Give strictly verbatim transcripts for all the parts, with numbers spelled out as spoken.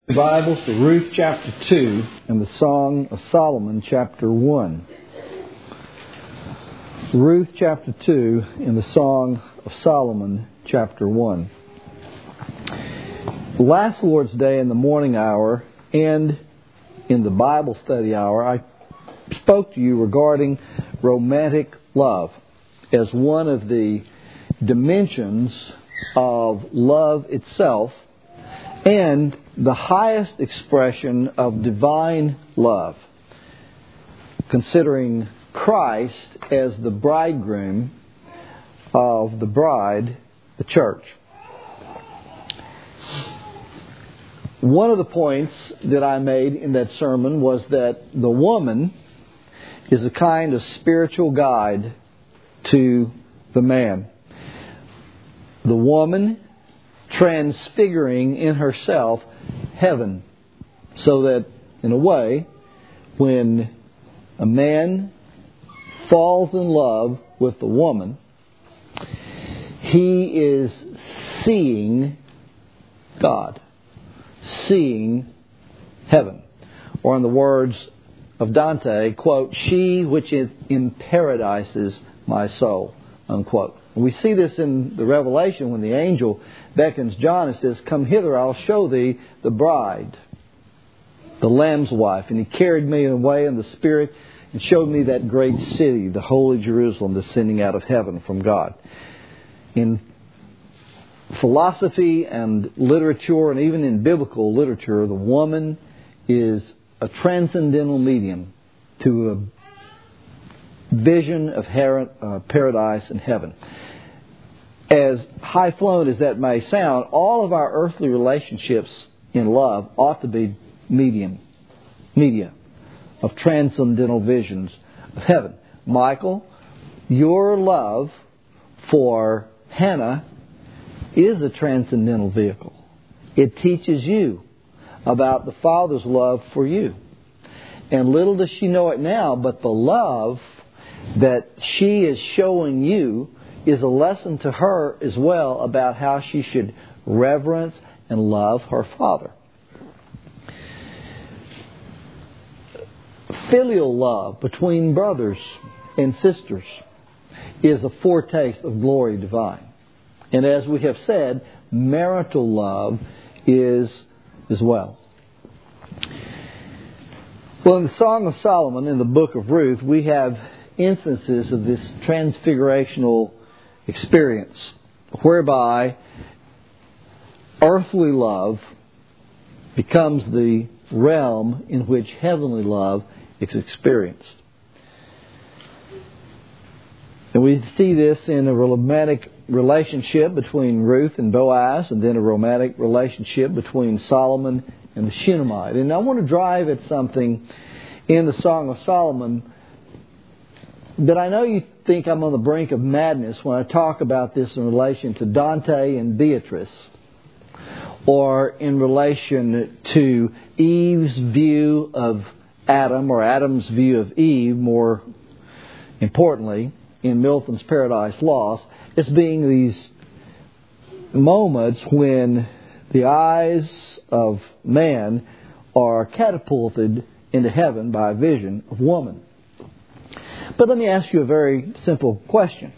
Bibles to Ruth chapter two and the Song of Solomon chapter one. Ruth chapter two and the Song of Solomon chapter one. Last Lord's Day in the morning hour and in the Bible study hour, I spoke to you regarding romantic love as one of the dimensions of love itself and the highest expression of divine love, considering Christ as the bridegroom of the bride, the church. One of the points that I made in that sermon was that the woman is a kind of spiritual guide to the man. The woman transfiguring in herself heaven, so that, in a way, when a man falls in love with the woman, he is seeing God, seeing heaven. Or in the words of Dante, quote, "She which is in paradises my soul," unquote. We see this in the Revelation when the angel beckons John and says, "Come hither, I'll show thee the bride, the Lamb's wife." And he carried me away in the Spirit and showed me that great city, the holy Jerusalem, descending out of heaven from God. In philosophy and literature, and even in biblical literature, the woman is a transcendental medium to a vision of uh, paradise and heaven. As high-flown as that may sound, all of our earthly relationships in love ought to be medium, media of transcendental visions of heaven. Michael, your love for Hannah is a transcendental vehicle. It teaches you about the Father's love for you. And little does she know it now, but the love that she is showing you is a lesson to her as well about how she should reverence and love her father. Filial love between brothers and sisters is a foretaste of glory divine. And as we have said, marital love is as well. Well, in the Song of Solomon, in the book of Ruth, we have instances of this transfigurational experience whereby earthly love becomes the realm in which heavenly love is experienced. And we see this in a romantic relationship between Ruth and Boaz, and then a romantic relationship between Solomon and the Shunammite. And I want to drive at something in the Song of Solomon that I know you think I'm on the brink of madness when I talk about this in relation to Dante and Beatrice, or in relation to Eve's view of Adam, or Adam's view of Eve, more importantly, in Milton's Paradise Lost, as being these moments when the eyes of man are catapulted into heaven by a vision of woman. But let me ask you a very simple question.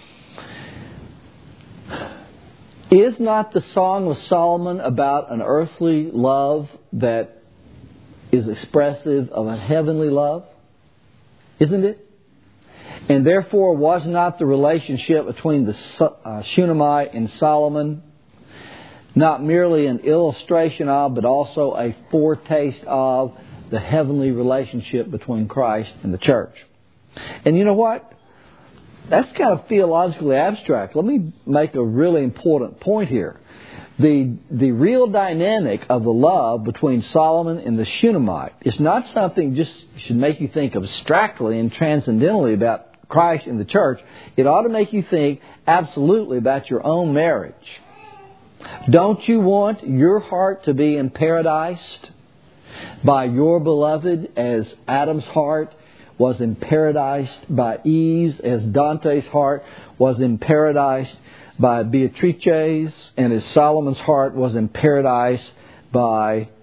Is not the Song of Solomon about an earthly love that is expressive of a heavenly love? Isn't it? And therefore, was not the relationship between the uh, Shunammite and Solomon not merely an illustration of, but also a foretaste of the heavenly relationship between Christ and the church? And you know what? That's kind of theologically abstract. Let me make a really important point here. The the real dynamic of the love between Solomon and the Shunammite is not something just should make you think abstractly and transcendentally about Christ and the church. It ought to make you think absolutely about your own marriage. Don't you want your heart to be in paradise by your beloved as Adam's heart was in paradise by Eve's, as Dante's heart was in paradise by Beatrice's, and as Solomon's heart was in paradise by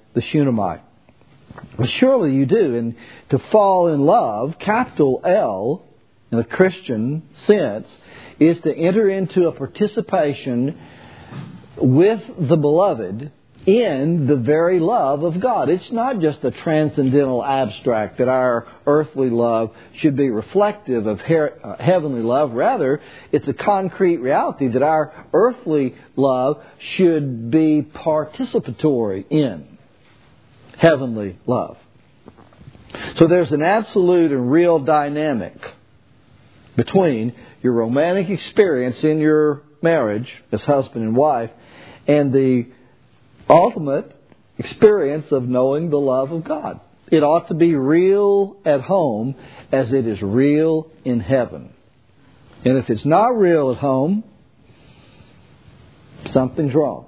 the Shunammite. Well, surely you do. And to fall in love, capital L, in a Christian sense, is to enter into a participation with the beloved in the very love of God. It's not just a transcendental abstract that our earthly love should be reflective of her- uh, heavenly love. Rather, it's a concrete reality that our earthly love should be participatory in heavenly love. So there's an absolute and real dynamic between your romantic experience in your marriage as husband and wife and the ultimate experience of knowing the love of God. It ought to be real at home as it is real in heaven. And if it's not real at home, something's wrong.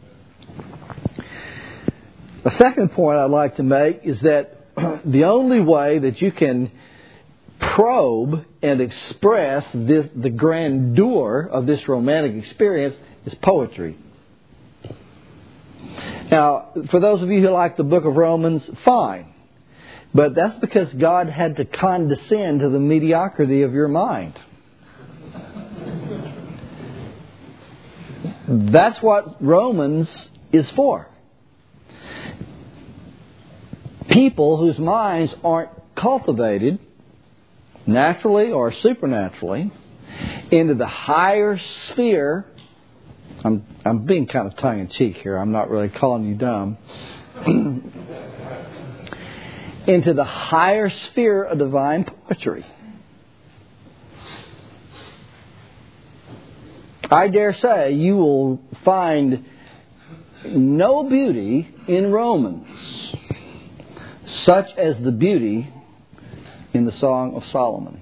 A second point I'd like to make is that the only way that you can probe and express this, the grandeur of this romantic experience is poetry. Now, for those of you who like the book of Romans, fine. But that's because God had to condescend to the mediocrity of your mind. That's what Romans is for. People whose minds aren't cultivated, naturally or supernaturally, into the higher sphere. I'm I'm being kind of tongue-in-cheek here. I'm not really calling you dumb. Into the higher sphere of divine poetry. I dare say you will find no beauty in Romans such as the beauty in the Song of Solomon.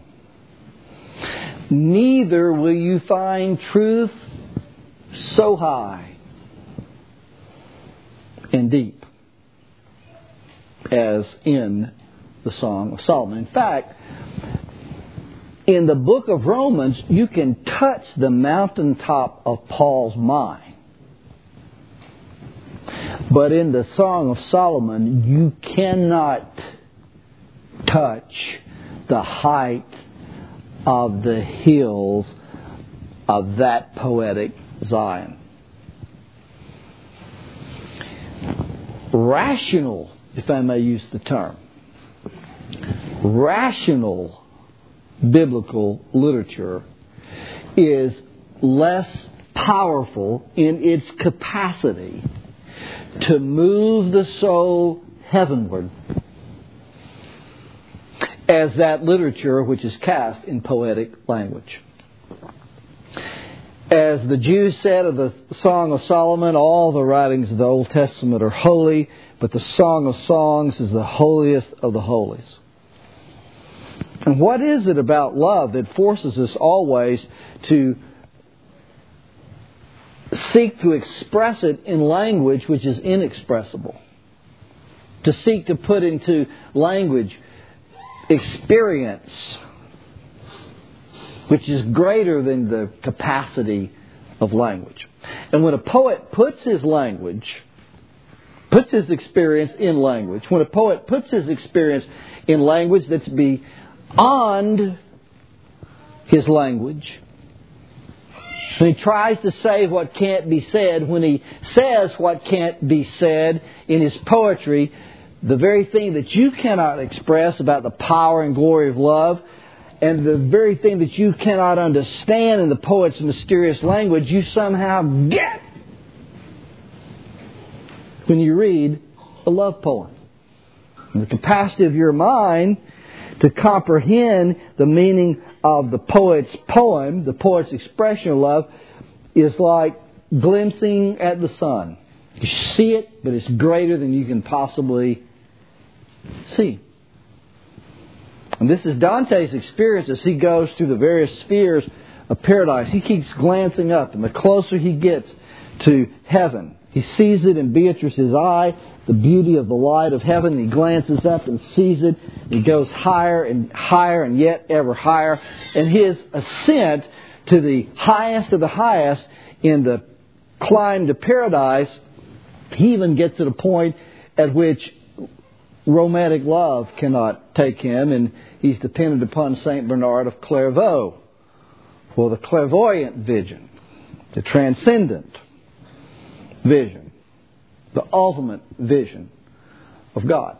Neither will you find truth so high and deep as in the Song of Solomon. In fact, in the book of Romans, you can touch the mountaintop of Paul's mind. But in the Song of Solomon, you cannot touch the height of the hills of that poetic Zion. Rational, if I may use the term, rational biblical literature is less powerful in its capacity to move the soul heavenward as that literature which is cast in poetic language. As the Jews said of the Song of Solomon, all the writings of the Old Testament are holy, but the Song of Songs is the holiest of the holies. And what is it about love that forces us always to seek to express it in language which is inexpressible? To seek to put into language experience which is greater than the capacity of language. And when a poet puts his language, puts his experience in language, when a poet puts his experience in language that's beyond his language, when he tries to say what can't be said, when he says what can't be said in his poetry, the very thing that you cannot express about the power and glory of love, and the very thing that you cannot understand in the poet's mysterious language, you somehow get when you read a love poem. And the capacity of your mind to comprehend the meaning of the poet's poem, the poet's expression of love, is like glimpsing at the sun. You see it, but it's greater than you can possibly see. And this is Dante's experience as he goes through the various spheres of paradise. He keeps glancing up, and the closer he gets to heaven, he sees it in Beatrice's eye, the beauty of the light of heaven. He glances up and sees it. He goes higher and higher and yet ever higher. And his ascent to the highest of the highest in the climb to paradise, he even gets to the point at which romantic love cannot take him, and he's dependent upon Saint Bernard of Clairvaux for the clairvoyant vision, the transcendent vision, the ultimate vision of God.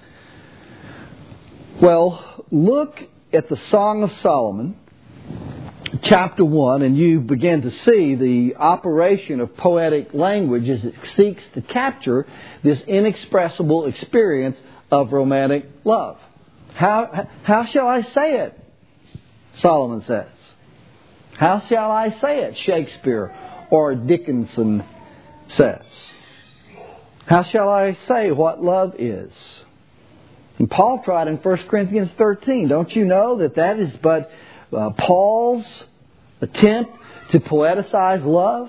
Well, look at the Song of Solomon, chapter one, and you begin to see the operation of poetic language as it seeks to capture this inexpressible experience of romantic love. How, how shall I say it? Solomon says. How shall I say it? Shakespeare or Dickinson says. How shall I say what love is? And Paul tried in First Corinthians thirteen. Don't you know that that is but uh, Paul's attempt to poeticize love?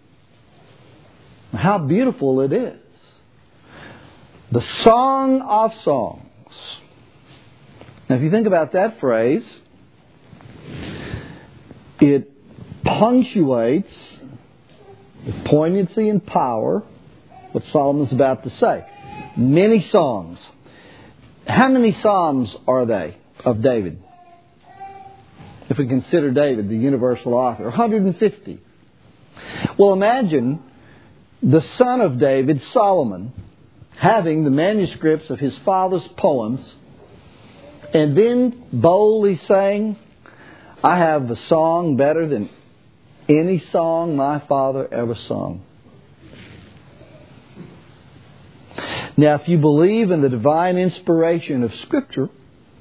How beautiful it is. The Song of Songs. Now, if you think about that phrase, it punctuates with poignancy and power what Solomon's about to say. Many songs. How many psalms are they of David? If we consider David the universal author, one hundred fifty. Well, imagine the son of David, Solomon, having the manuscripts of his father's poems, and then boldly saying, I have a song better than any song my father ever sung. Now, if you believe in the divine inspiration of Scripture,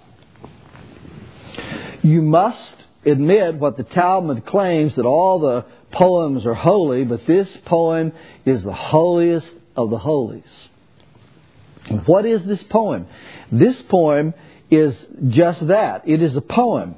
you must admit what the Talmud claims, that all the poems are holy, but this poem is the holiest of the holies. And what is this poem? This poem is just that. It is a poem.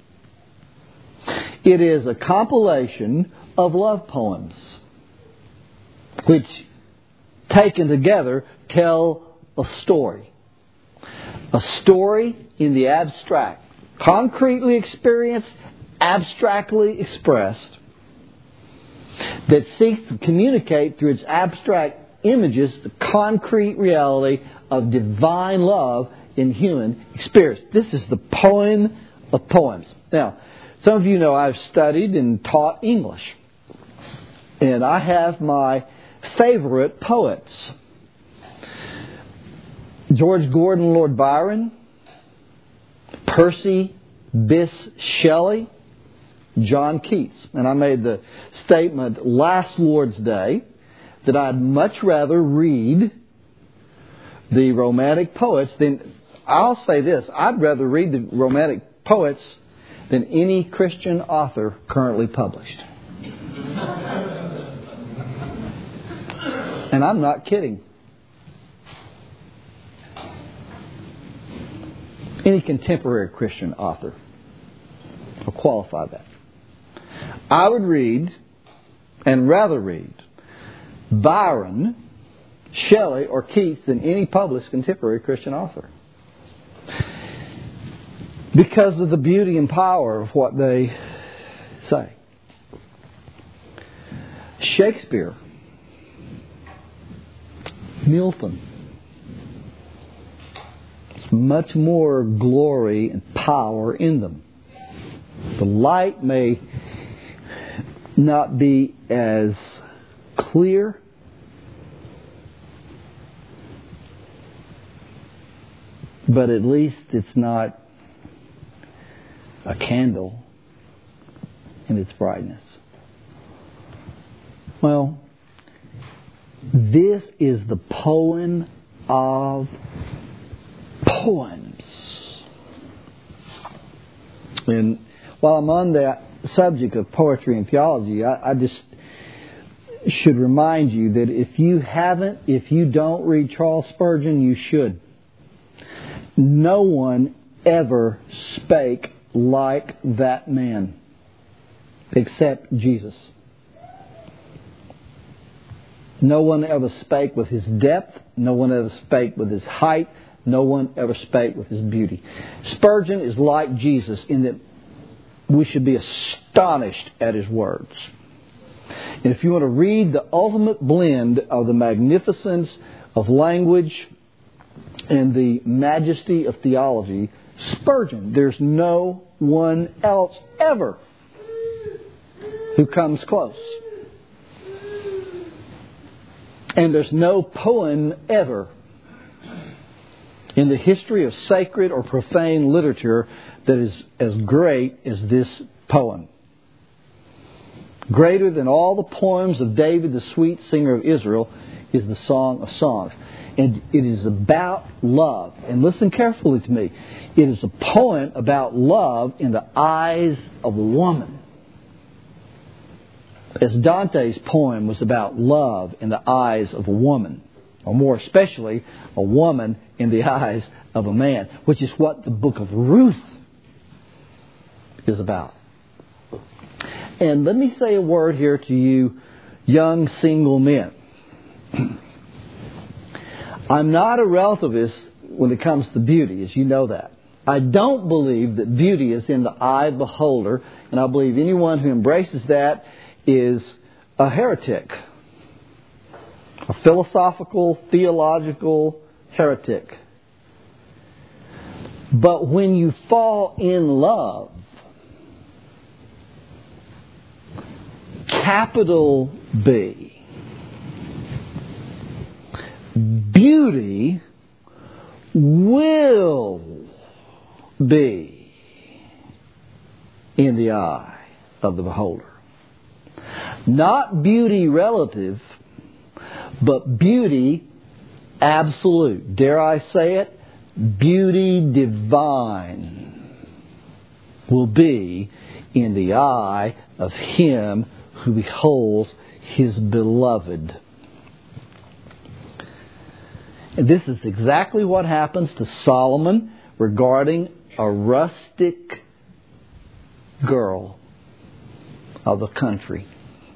It is a compilation of love poems, which, taken together, tell a story. A story in the abstract. Concretely experienced, abstractly expressed, that seeks to communicate through its abstract images the concrete reality of divine love in human experience. This is the poem of poems. Now, some of you know I've studied and taught English. And I have my favorite poets. George Gordon, Lord Byron, Percy Bysshe Shelley, John Keats. And I made the statement last Lord's Day that I'd much rather read the Romantic poets than, I'll say this, I'd rather read the Romantic poets than any Christian author currently published. And I'm not kidding. Any contemporary Christian author will qualify that. I would read, and rather read, Byron, Shelley, or Keats than any published contemporary Christian author, because of the beauty and power of what they say. Shakespeare, Milton, much more glory and power in them. The light may not be as clear, but at least it's not a candle in its brightness. Well, this is the poem of poems. And while I'm on that subject of poetry and theology, I, I just should remind you that if you haven't, if you don't read Charles Spurgeon, you should. No one ever spake like that man except Jesus. No one ever spake with his depth. No one ever spake with his height. No one ever spake with his beauty. Spurgeon is like Jesus in that we should be astonished at his words. And if you want to read the ultimate blend of the magnificence of language and the majesty of theology, Spurgeon, there's no one else ever who comes close. And there's no poem ever in the history of sacred or profane literature that is as great as this poem. Greater than all the poems of David, the sweet singer of Israel, is the Song of Songs. And it is about love. And listen carefully to me. It is a poem about love in the eyes of a woman. As Dante's poem was about love in the eyes of a woman. Or more especially, a woman in the eyes of a man. Which is what the book of Ruth is about. And let me say a word here to you young single men. I'm not a relativist when it comes to beauty, as you know that. I don't believe that beauty is in the eye of the beholder, and I believe anyone who embraces that is a heretic. A philosophical, theological heretic. But when you fall in love, capital B, beauty will be in the eye of the beholder. Not beauty relative, but beauty absolute. Dare I say it? Beauty divine will be in the eye of him who beholds his beloved. And this is exactly what happens to Solomon regarding a rustic girl of the country.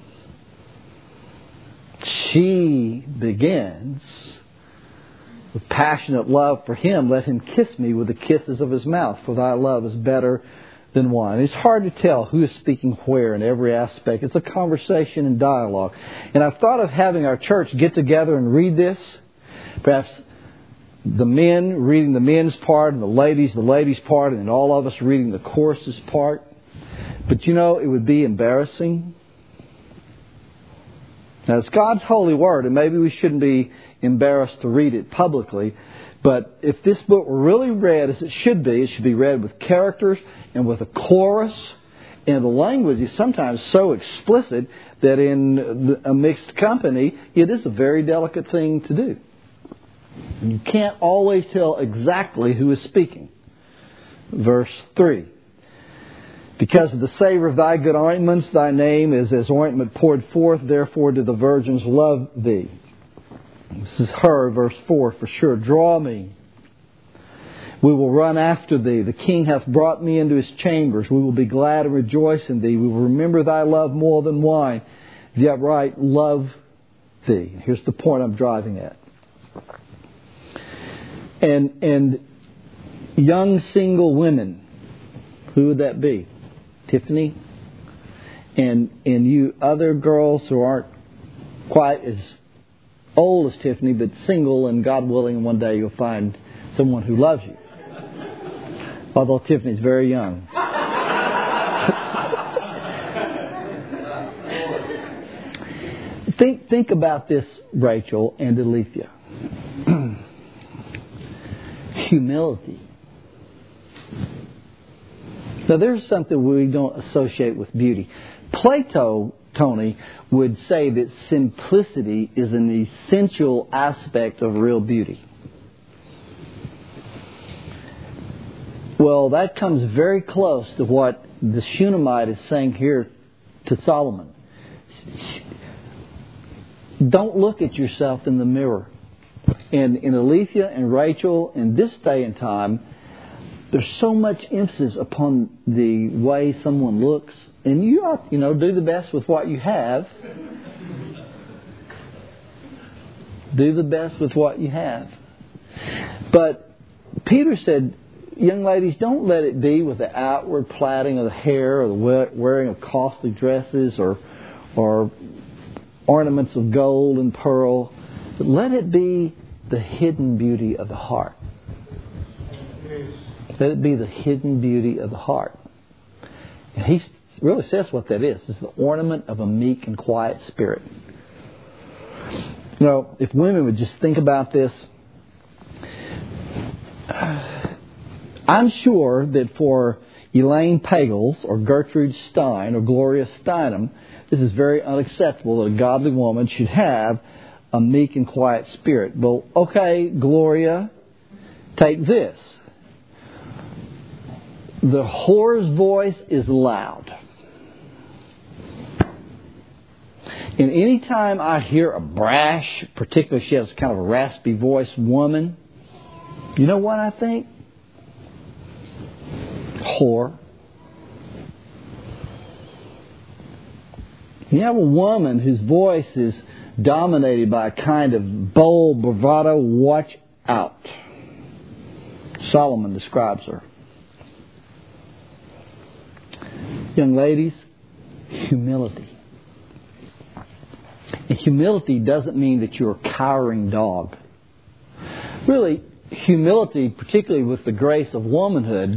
She begins with passionate love for him. Let him kiss me with the kisses of his mouth, for thy love is better than wine. It's hard to tell who is speaking where in every aspect. It's a conversation and dialogue. And I've thought of having our church get together and read this. Perhaps the men reading the men's part and the ladies the ladies' part, and then all of us reading the chorus's part. But you know, it would be embarrassing. Now, it's God's holy word, and maybe we shouldn't be embarrassed to read it publicly. But if this book were really read as it should be, it should be read with characters and with a chorus. And the language is sometimes so explicit that in a mixed company, it is a very delicate thing to do. You can't always tell exactly who is speaking. Verse three. Because of the savor of thy good ointments, thy name is as ointment poured forth, therefore do the virgins love thee. This is her, verse four, for sure. Draw me. We will run after thee. The king hath brought me into his chambers. We will be glad and rejoice in thee. We will remember thy love more than wine. The upright love thee. Here's the point I'm driving at. And and young single women, who would that be? Tiffany? And and you other girls who aren't quite as old as Tiffany, but single, and God willing, one day you'll find someone who loves you. Although Tiffany's very young. think think about this, Rachel and Alethea. Humility. Now, there's something we don't associate with beauty. Plato, Tony, would say that simplicity is an essential aspect of real beauty. Well, that comes very close to what the Shunammite is saying here to Solomon. Don't look at yourself in the mirror. And in Alethea and Rachel, in this day and time, there's so much emphasis upon the way someone looks. And you ought, you know, do the best with what you have. Do the best with what you have. But Peter said, young ladies, don't let it be with the outward plaiting of the hair or the wearing of costly dresses or, or ornaments of gold and pearl. But let it be the hidden beauty of the heart. Let it be the hidden beauty of the heart. And he really says what that is. It's the ornament of a meek and quiet spirit. You know, if women would just think about this, I'm sure that for Elaine Pagels or Gertrude Stein or Gloria Steinem, this is very unacceptable that a godly woman should have a meek and quiet spirit. Well, okay, Gloria, take this. The whore's voice is loud. And any time I hear a brash, particularly if she has kind of a raspy voice woman, you know what I think? Whore. You have a woman whose voice is dominated by a kind of bold bravado, watch out. Solomon describes her. Young ladies, humility. And humility doesn't mean that you're a cowering dog. Really, humility, particularly with the grace of womanhood,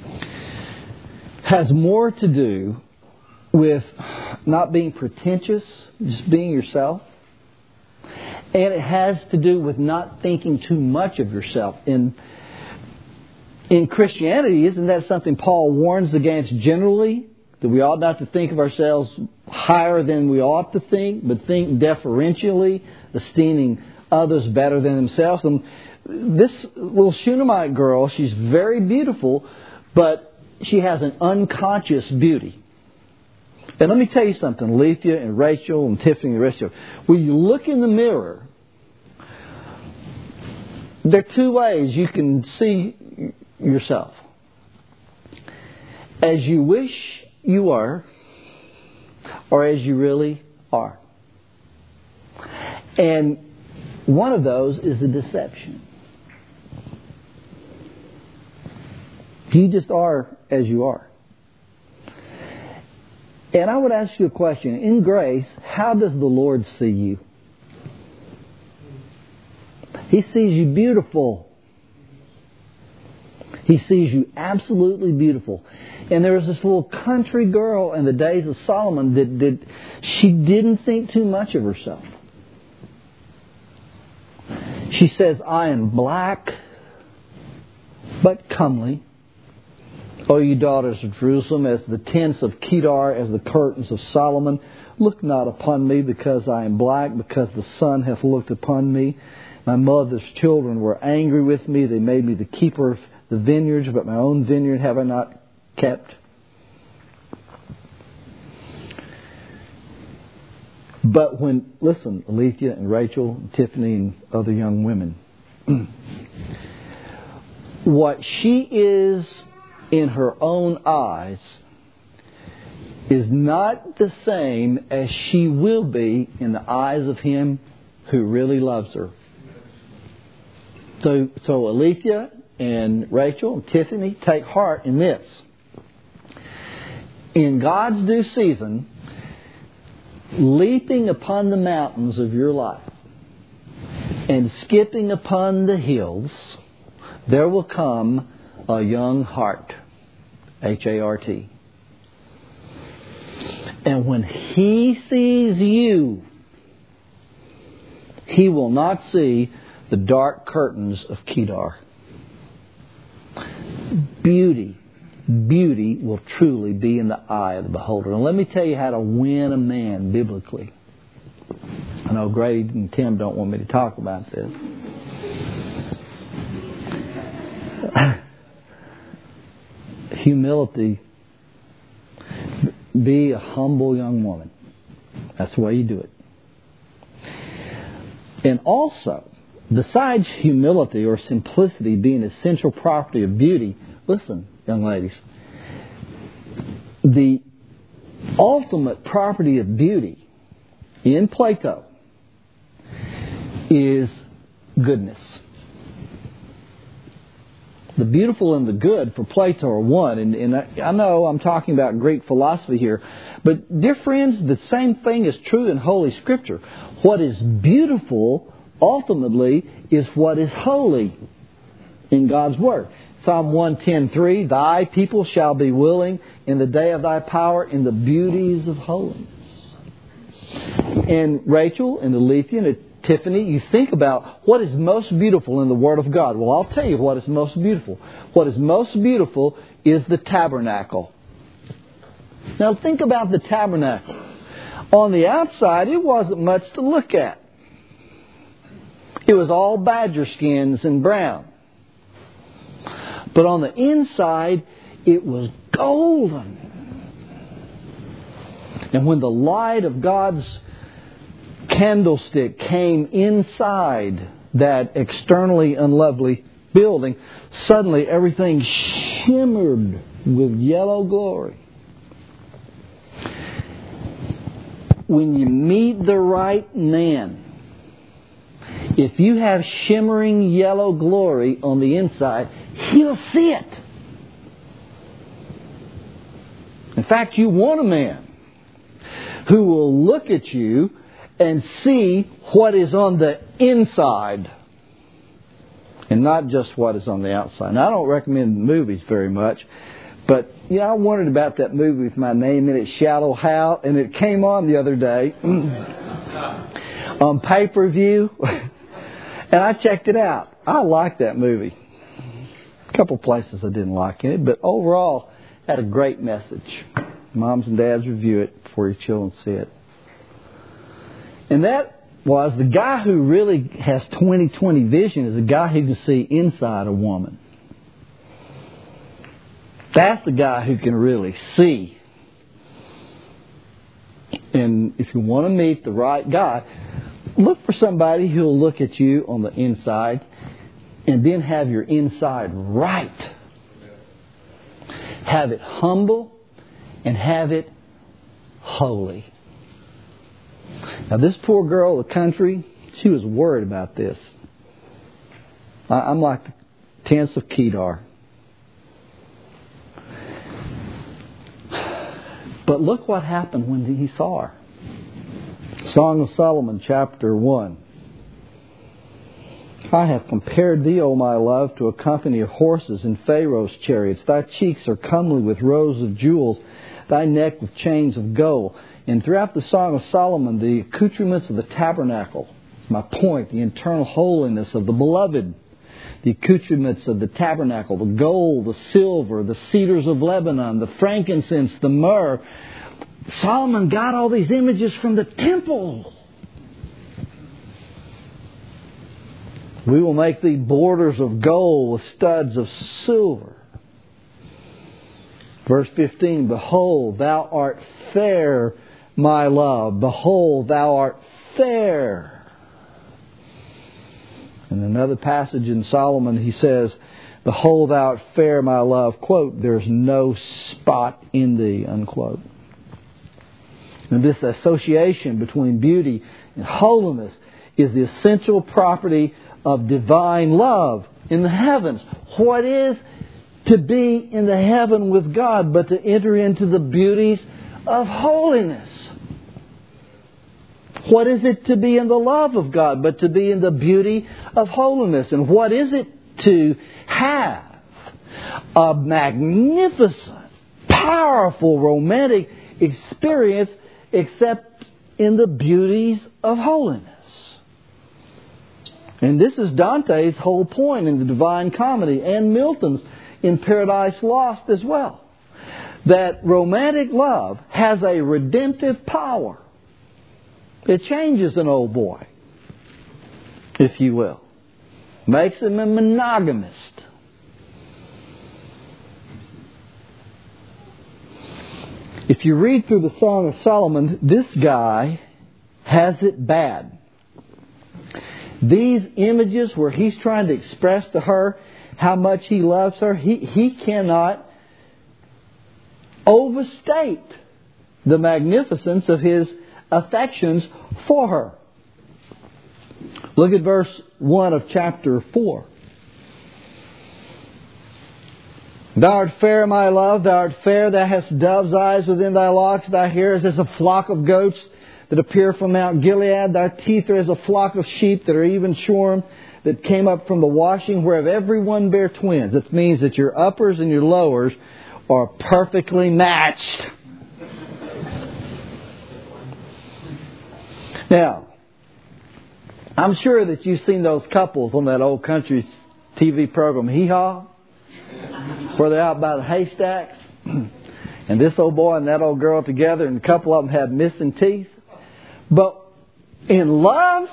has more to do with not being pretentious, just being yourself. And it has to do with not thinking too much of yourself. In, in Christianity, isn't that something Paul warns against generally? That we ought not to think of ourselves higher than we ought to think, but think deferentially, esteeming others better than themselves. And this little Shunammite girl, she's very beautiful, but she has an unconscious beauty. And let me tell you something, Alethea and Rachel and Tiffany and the rest of you. When you look in the mirror, there are two ways you can see yourself. As you wish you were, or as you really are. And one of those is a deception. You just are as you are. And I would ask you a question. In grace, how does the Lord see you? He sees you beautiful. He sees you absolutely beautiful. And there was this little country girl in the days of Solomon that, that she didn't think too much of herself. She says, I am black, but comely. O you daughters of Jerusalem, as the tents of Kedar, as the curtains of Solomon, look not upon me because I am black, because the sun hath looked upon me. My mother's children were angry with me. They made me the keeper of the vineyards, but my own vineyard have I not kept. But when, listen, Alethea and Rachel, and Tiffany and other young women, what she is in her own eyes is not the same as she will be in the eyes of Him who really loves her. So, so Alethea and Rachel and Tiffany, take heart in this. In God's due season, leaping upon the mountains of your life and skipping upon the hills, there will come a young heart. H A R T. And when He sees you, He will not see the dark curtains of Kedar. Beauty, beauty will truly be in the eye of the beholder. And let me tell you how to win a man biblically. I know Grady and Tim don't want me to talk about this. Humility. Be a humble young woman. That's the way you do it. And also, besides humility or simplicity being an essential property of beauty, listen, young ladies, the ultimate property of beauty in Plato is goodness. The beautiful and the good for Plato are one. And, and I, I know I'm talking about Greek philosophy here. But, dear friends, the same thing is true in Holy Scripture. What is beautiful ultimately is what is holy in God's Word. Psalm one ten three, Thy people shall be willing in the day of Thy power in the beauties of holiness. And Rachel and Alethea and Tiffany, you think about what is most beautiful in the Word of God. Well, I'll tell you what is most beautiful. What is most beautiful is the tabernacle. Now think about the tabernacle. On the outside, it wasn't much to look at. It was all badger skins and brown. But on the inside, it was golden. And when the light of God's candlestick came inside that externally unlovely building, suddenly everything shimmered with yellow glory. When you meet the right man, if you have shimmering yellow glory on the inside, he'll see it. In fact, you want a man who will look at you and see what is on the inside and not just what is on the outside. Now, I don't recommend movies very much, but you know, I wondered about that movie with my name in it, Shallow Hal, and it came on the other day on pay-per-view, and I checked it out. I liked that movie. A couple places I didn't like in it, but overall, it had a great message. Moms and dads review it before your children see it. And that was the guy who really has twenty twenty vision is a guy who can see inside a woman. That's the guy who can really see. And if you want to meet the right guy, look for somebody who will look at you on the inside and then have your inside right. Have it humble and have it holy. Now, this poor girl of the country, she was worried about this. I'm like the tents of Kedar. But look what happened when he saw her. Song of Solomon, chapter one. I have compared thee, O my love, to a company of horses in Pharaoh's chariots. Thy cheeks are comely with rows of jewels, thy neck with chains of gold. And throughout the Song of Solomon, the accoutrements of the tabernacle, it's my point, the internal holiness of the beloved, the accoutrements of the tabernacle, the gold, the silver, the cedars of Lebanon, the frankincense, the myrrh. Solomon got all these images from the temple. We will make thee borders of gold with studs of silver. Verse fifteen, Behold, thou art fair, my love. Behold, thou art fair. In another passage in Solomon, he says, Behold, thou art fair, my love. Quote, There's no spot in thee, unquote. And this association between beauty and holiness is the essential property of divine love in the heavens. What is to be in the heaven with God but to enter into the beauties of holiness? What is it to be in the love of God but to be in the beauty of holiness? And what is it to have a magnificent, powerful, romantic experience except in the beauties of holiness? And this is Dante's whole point in the Divine Comedy and Milton's in Paradise Lost as well. That romantic love has a redemptive power. It changes an old boy, if you will. Makes him a monogamist. If you read through the Song of Solomon, this guy has it bad. These images where he's trying to express to her how much he loves her, he, he cannot overstate the magnificence of his affections for her. Look at verse one of chapter four. Thou art fair, my love, thou art fair, thou hast dove's eyes within thy locks, thy hair is as a flock of goats, that appear from Mount Gilead. Thy teeth are as a flock of sheep that are even shorn, that came up from the washing, whereof every one bear twins. It means that your uppers and your lowers are perfectly matched. Now, I'm sure that you've seen those couples on that old country T V program, Hee Haw, where they're out by the haystacks, and this old boy and that old girl together, and a couple of them have missing teeth. But in love,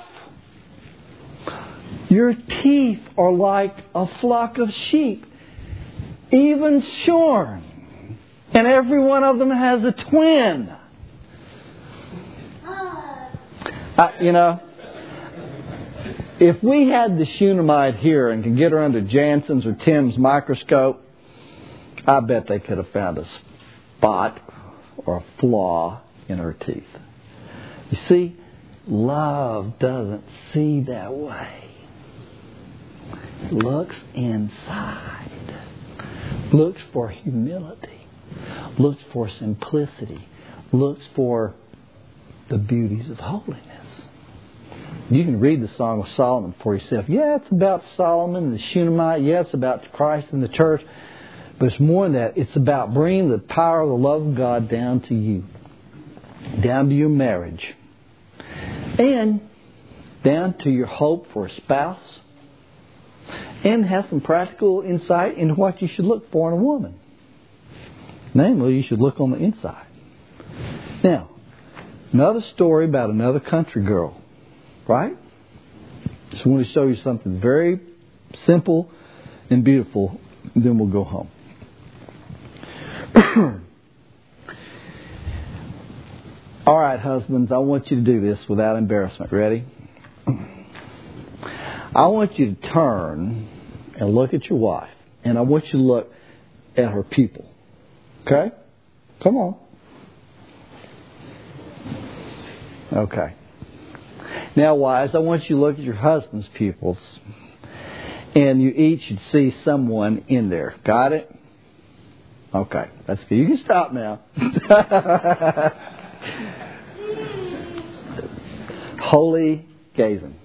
your teeth are like a flock of sheep, even shorn, and every one of them has a twin. Uh, you know, if we had the Shunammite here and could get her under Jansen's or Tim's microscope, I bet they could have found a spot or a flaw in her teeth. You see, love doesn't see that way. It looks inside. Looks for humility. Looks for simplicity. Looks for the beauties of holiness. You can read the Song of Solomon for yourself. Yeah, it's about Solomon and the Shunammite. Yeah, it's about Christ and the church. But it's more than that. It's about bringing the power of the love of God down to you. Down to your marriage. And down to your hope for a spouse. And have some practical insight into what you should look for in a woman. Namely, you should look on the inside. Now, another story about another country girl. Right? Just want to show you something very simple and beautiful. And then we'll go home. All right, husbands, I want you to do this without embarrassment. Ready? I want you to turn and look at your wife. And I want you to look at her pupil. Okay? Come on. Okay. Now, wives, I want you to look at your husband's pupils. And you each should see someone in there. Got it? Okay, that's good. You can stop now. Holy gazing.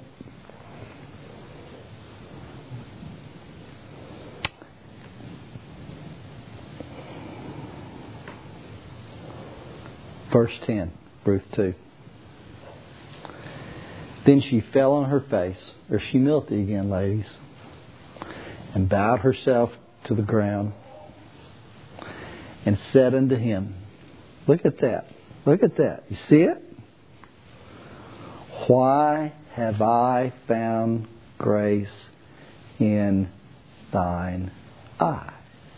Verse ten, Ruth two. Then she fell on her face. There's humility again, ladies. And bowed herself to the ground. And said unto him, look at that. Look at that. You see it? Why have I found grace in thine eyes?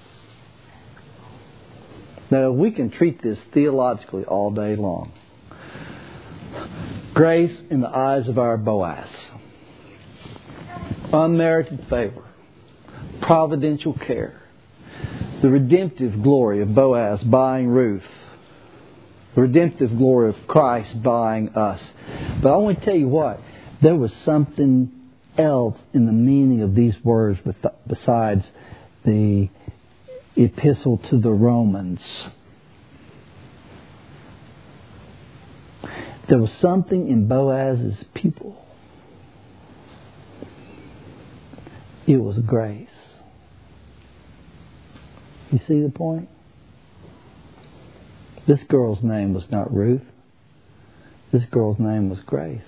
Now, we can treat this theologically all day long. Grace in the eyes of our Boaz. Unmerited favor. Providential care. The redemptive glory of Boaz buying Ruth. The redemptive glory of Christ buying us. But I want to tell you what. There was something else in the meaning of these words besides the epistle to the Romans. There was something in Boaz's people. It was grace. You see the point? This girl's name was not Ruth. This girl's name was Grace.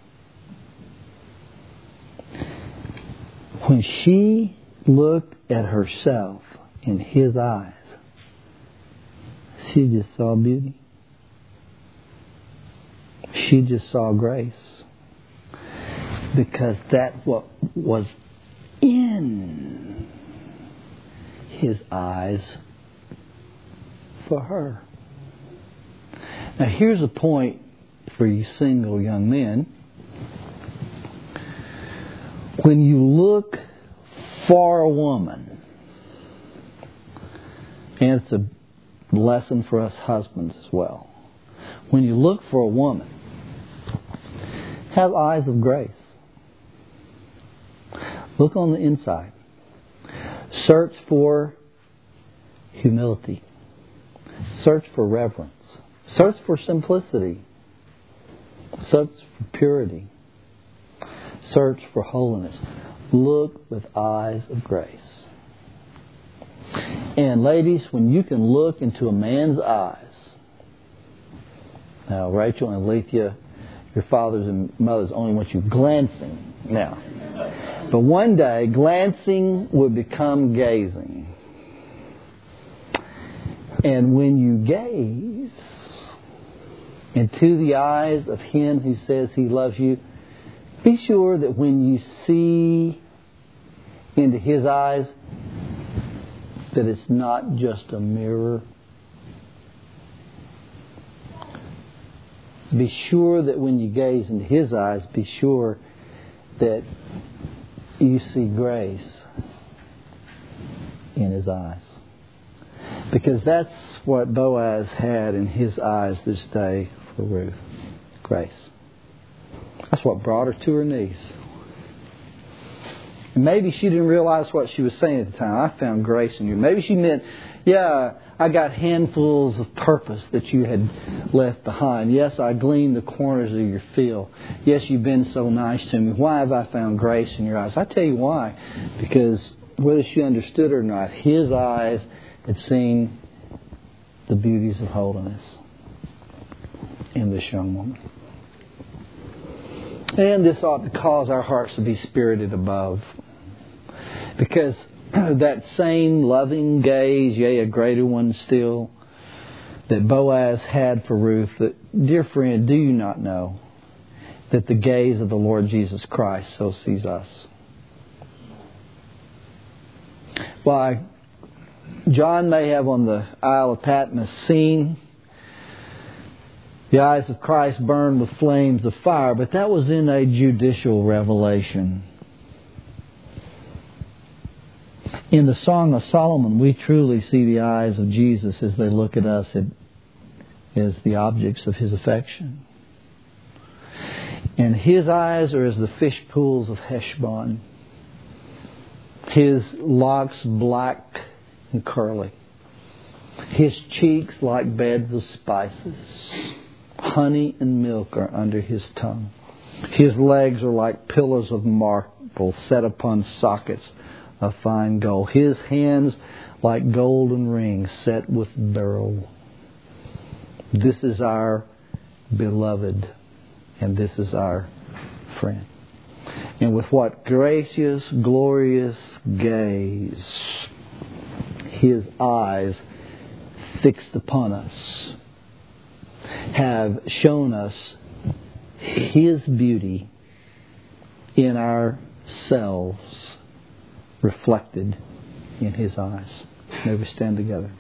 When she looked at herself in his eyes, she just saw beauty. She just saw grace. Because that's what was in his eyes for her. Now here's a point for you single young men. When you look for a woman, and it's a lesson for us husbands as well. When you look for a woman, have eyes of grace. Look on the inside. Search for humility. Search for reverence. Search for simplicity. Search for purity. Search for holiness. Look with eyes of grace. And ladies, when you can look into a man's eyes, now Rachel and Alethea, your fathers and mothers only want you glancing now. But one day, glancing will become gazing. And when you gaze into the eyes of Him who says He loves you, be sure that when you see into His eyes, that it's not just a mirror. Be sure that when you gaze into His eyes, be sure that you see grace in His eyes. Because that's what Boaz had in his eyes this day for Ruth. Grace. That's what brought her to her knees. And maybe she didn't realize what she was saying at the time. I found grace in you. Maybe she meant, yeah, I got handfuls of purpose that you had left behind. Yes, I gleaned the corners of your field. Yes, you've been so nice to me. Why have I found grace in your eyes? I tell you why. Because whether she understood it or not, His eyes had seen the beauties of holiness in this young woman. And this ought to cause our hearts to be spirited above. Because that same loving gaze, yea, a greater one still, that Boaz had for Ruth, that, dear friend, do you not know that the gaze of the Lord Jesus Christ so sees us? Why, John may have on the Isle of Patmos seen the eyes of Christ burn with flames of fire, but that was in a judicial revelation. In the Song of Solomon, we truly see the eyes of Jesus as they look at us as the objects of His affection. And His eyes are as the fish pools of Heshbon. His locks black and curly. His cheeks like beds of spices. Honey and milk are under His tongue. His legs are like pillars of marble set upon sockets of fine gold. His hands like golden rings set with beryl. This is our beloved, and this is our friend. And with what gracious, glorious gaze His eyes fixed upon us have shown us His beauty in ourselves reflected in His eyes. May we stand together.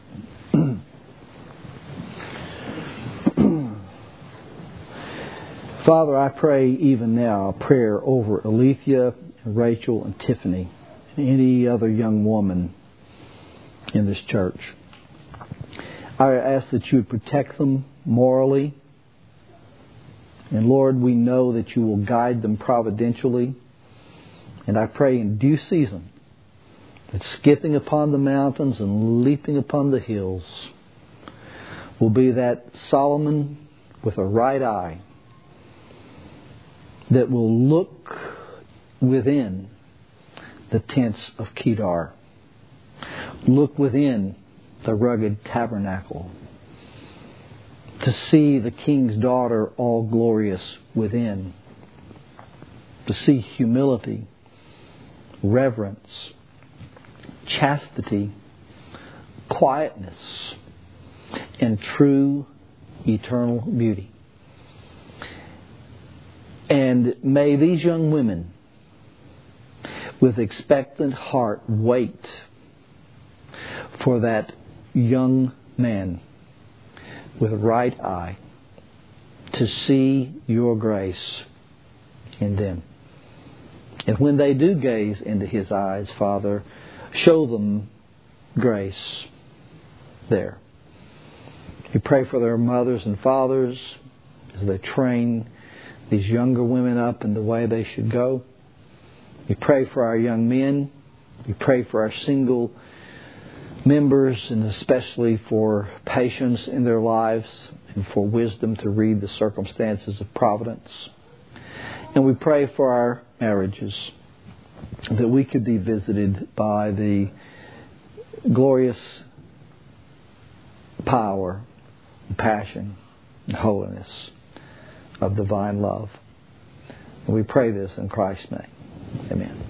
Father, I pray even now a prayer over Alethea, Rachel, and Tiffany, and any other young woman in this church. I ask that you would protect them morally. And Lord, we know that you will guide them providentially. And I pray in due season that skipping upon the mountains and leaping upon the hills will be that Solomon with a right eye that will look within the tents of Kedar. Look within the rugged tabernacle to see the king's daughter all glorious within. To see humility, reverence, chastity, quietness, and true eternal beauty. And may these young women with expectant heart wait for that young man with a right eye to see your grace in them. And when they do gaze into His eyes, Father, show them grace there. We pray for their mothers and fathers as they train these younger women up in the way they should go. We pray for our young men. We pray for our single members, and especially for patience in their lives and for wisdom to read the circumstances of providence. And we pray for our marriages, that we could be visited by the glorious power, and passion, and holiness of divine love. And we pray this in Christ's name. Amen.